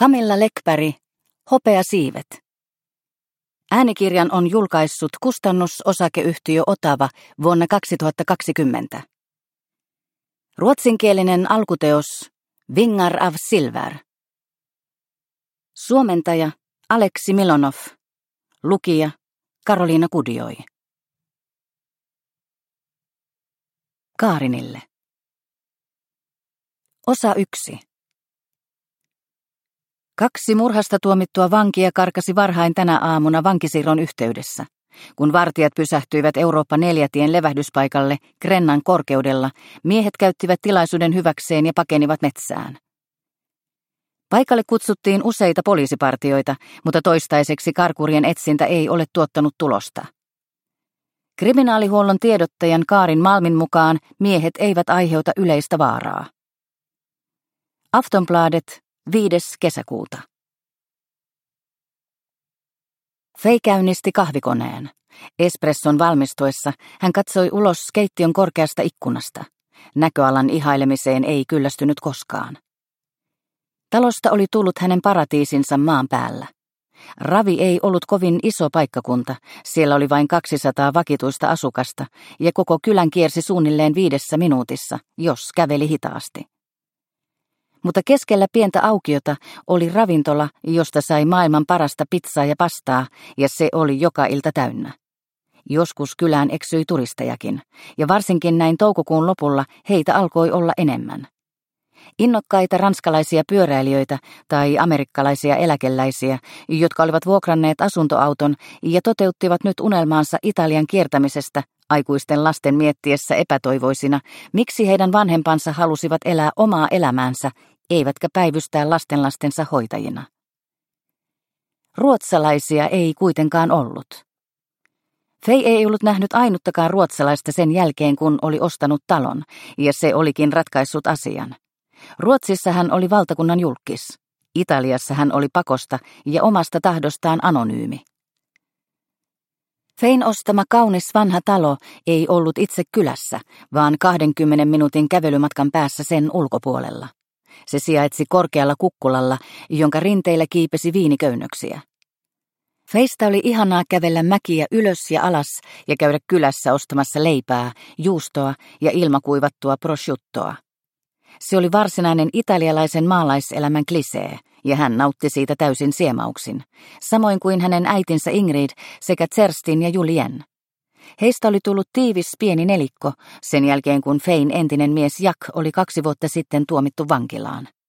Camilla Läckberg, Hopeasiivet. Äänikirjan on julkaissut kustannusosakeyhtiö Otava vuonna 2020. Ruotsinkielinen alkuteos Vingar av Silver. Suomentaja Aleksi Milonov. Lukija Karoliina Kudioi. Kaarinille. Osa 1. 2 murhasta tuomittua vankia karkasi varhain tänä aamuna vankisiirron yhteydessä. Kun vartijat pysähtyivät Eurooppa-4-tien levähdyspaikalle Grennan korkeudella, miehet käyttivät tilaisuuden hyväkseen ja pakenivat metsään. Paikalle kutsuttiin useita poliisipartioita, mutta toistaiseksi karkurien etsintä ei ole tuottanut tulosta. Kriminaalihuollon tiedottajan Karin Malmin mukaan miehet eivät aiheuta yleistä vaaraa. Aftonbladet 5. kesäkuuta. Fei käynnisti kahvikoneen. Espresson valmistuessa hän katsoi ulos keittiön korkeasta ikkunasta. Näköalan ihailemiseen ei kyllästynyt koskaan. Talosta oli tullut hänen paratiisinsa maan päällä. Ravi ei ollut kovin iso paikkakunta, siellä oli vain 200 vakituista asukasta, ja koko kylän kiersi suunnilleen 5 minuutissa, jos käveli hitaasti. Mutta keskellä pientä aukiota oli ravintola, josta sai maailman parasta pizzaa ja pastaa, ja se oli joka ilta täynnä. Joskus kylään eksyi turistejakin, ja varsinkin näin toukokuun lopulla heitä alkoi olla enemmän. Innokkaita ranskalaisia pyöräilijöitä tai amerikkalaisia eläkeläisiä, jotka olivat vuokranneet asuntoauton ja toteuttivat nyt unelmaansa Italian kiertämisestä, aikuisten lasten miettiessä epätoivoisina, miksi heidän vanhempansa halusivat elää omaa elämäänsä, eivätkä päivystää lastenlastensa hoitajina. Ruotsalaisia ei kuitenkaan ollut. Fei ei ollut nähnyt ainuttakaan ruotsalaista sen jälkeen, kun oli ostanut talon, ja se olikin ratkaissut asian. Ruotsissa hän oli valtakunnan julkkis. Italiassa hän oli pakosta ja omasta tahdostaan anonyymi. Fein ostama kaunis vanha talo ei ollut itse kylässä, vaan 20 minuutin kävelymatkan päässä sen ulkopuolella. Se sijaitsi korkealla kukkulalla, jonka rinteillä kiipesi viiniköynnöksiä. Feistä oli ihanaa kävellä mäkiä ylös ja alas ja käydä kylässä ostamassa leipää, juustoa ja ilmakuivattua prosciuttoa. Se oli varsinainen italialaisen maalaiselämän klisee, ja hän nautti siitä täysin siemauksin, samoin kuin hänen äitinsä Ingrid sekä Kerstin ja Julien. Heistä oli tullut tiivis pieni nelikko sen jälkeen, kun Fein entinen mies Jack oli 2 vuotta sitten tuomittu vankilaan.